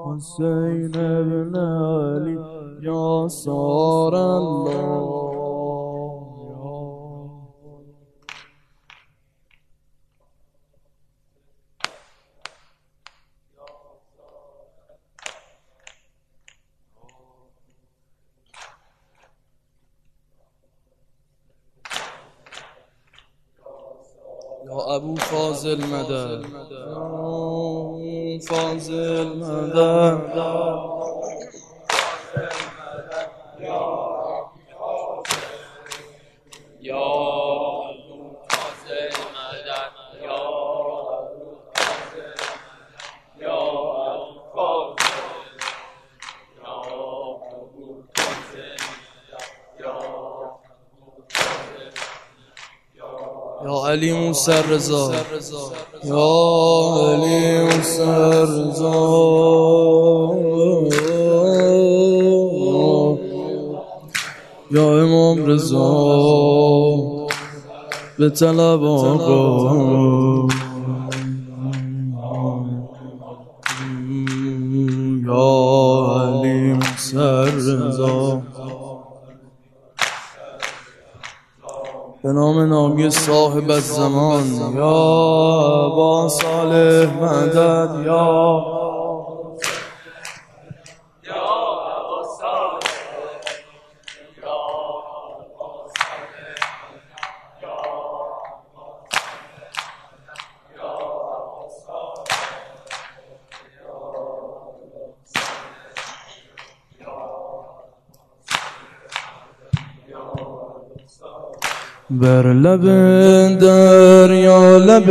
حسین ابن علی یا سار الله. یا ابو فاضل مدد، یا فاضل مدد، یا علی موسی رضا، یا علی موسی رضا، یا امام رضا به طلب آقا، یا علی موسی رضا. به نام نامی صاحب الزمان، یا با صالح مدد، یا بر لب دریا، لب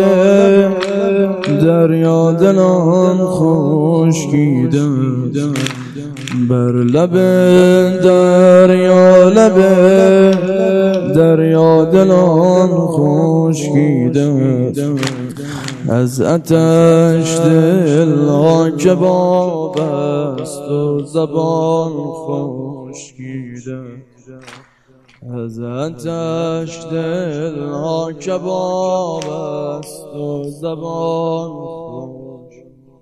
دریا دلان خشکیده، بر لب دریا، لب دریا دلان خشکیده، از آتش دل کباب است و زبان خشکیده، از آتش دل ها کباب است و زبان خوش.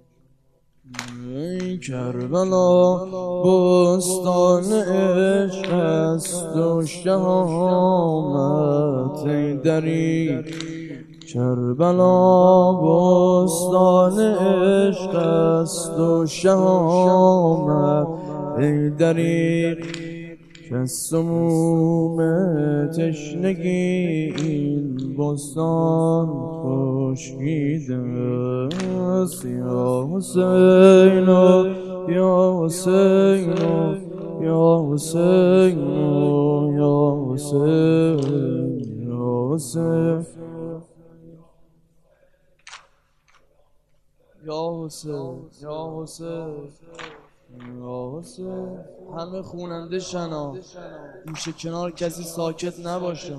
ای کربلا بستان عشق است و شهامت، ای دری کربلا بستان عشق است و شهامت، ای دری که سموم تشنگی این بستان خشکیده است. یا حسین، یا حسین، یا حسین، یا حسین، یا حسین، یا حسین، یا حسین، یا حسین. همه خوننده شنا، میشه کنار کسی ساکت نباشه.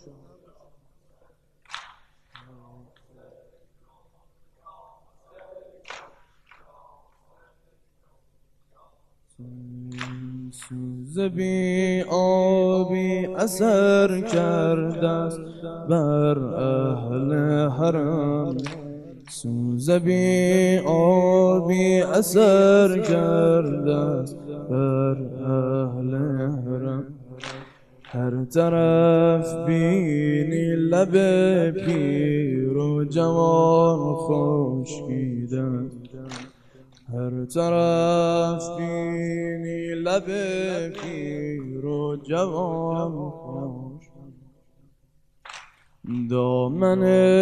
سوز بی آبی اثر کرده است بر اهل حرم، سوز بی آبی اثر کرده است بر اهل حرم، هر طرف بینی لب پیر و جوان خشکیده، هر طرف بینی لب پیر و جوان خشکیده. دامن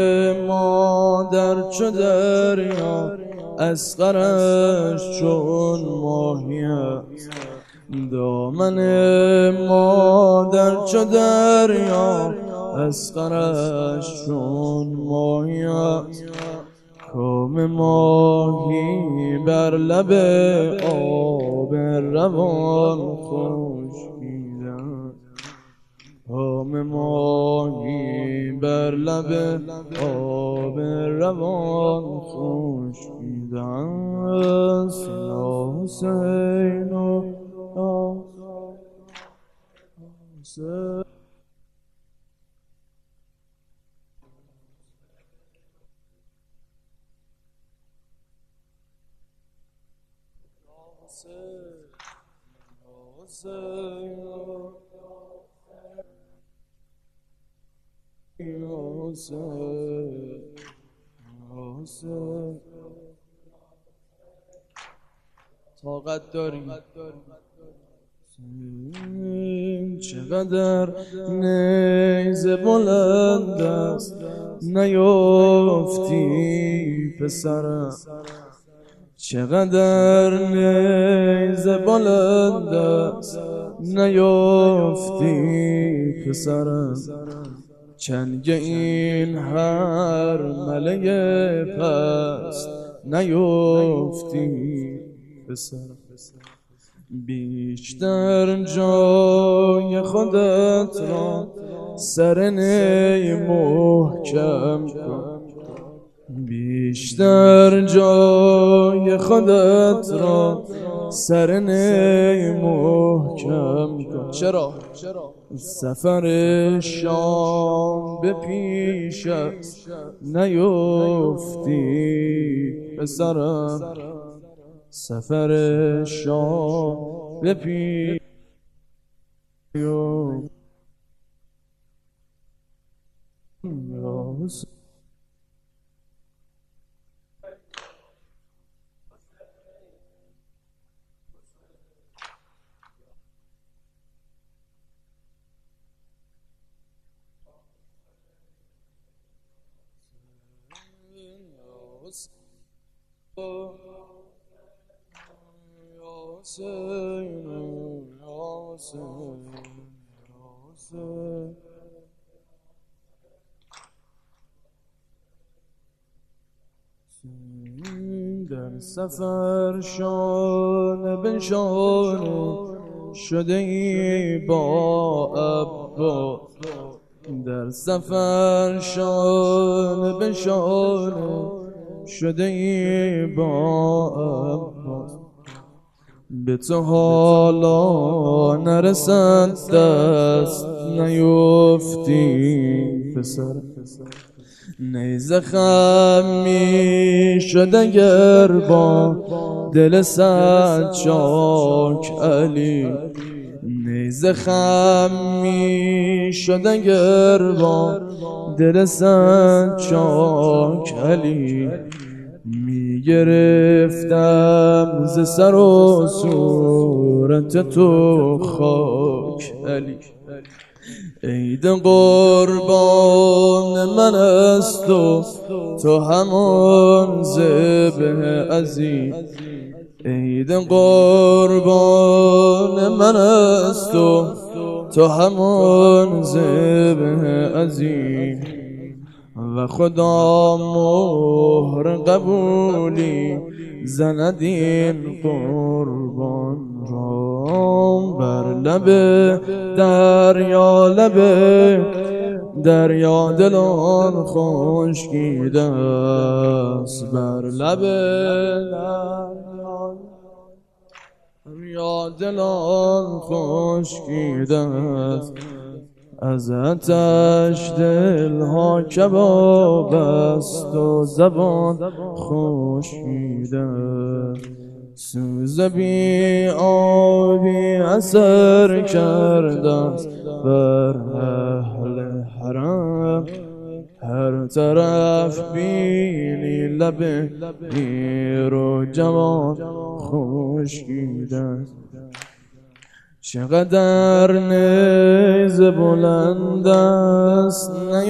مادر چو دریا، اصغرش چون ماهی است، دامن مادر چو دریا، اصغرش چون ماهی است، کام ماهی بر لب آب روان خشکیده، کام ماهی بر لب آب روان خشکیده است. یا حسین، یا حسین. طاقت داری چقدر نیزه بلند است نیفتی پسرم، چقدر نیزه بلند است نیفتی پسرم، چنگ این هر مله پست نیفتی پسرم، بیشتر جای خودت را سر نی محکم کن، بیشتر جای خودت را سر نی محکم کن. چرا؟ سفر شام به پیش است نیفتی پسرم، سفر شام به پیش در سفر شانه به شانه شده ای با عباس، در سفر شانه به شانه شده ای با عباس، به تو حالا نرسد دست نیفتی پسر، نیزه خم می شد اگر با دل صد چاک علی، نیزه خم می شد اگر با دل صد چاک علی، می گرفتم ز سر و صورت تو خاک علی، عید قربان من است و تو همان ذبح عظیم، عید قربان من است و تو همان ذبح عظیم، و خدا مهر قبولی زند این قربان را، بر لب دریا دلان خشکیده است، بر لب دریا دلان خشکیده است، از آتش دلها کباب است و زبان خشکیده، سوز بی آبی اثر کرده است بر اهل حرم، هر طرف بینی لب پیر و جوان خشکیده است، چقدر نیزه بلند است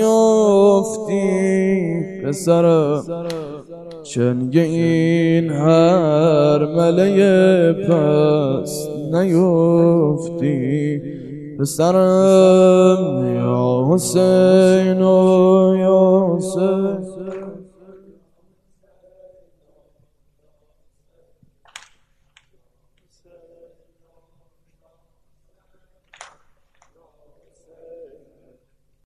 نیفتی پسرم، چنگ این هر مله پست نیفتی پسرم، یا حسین و یا حسین.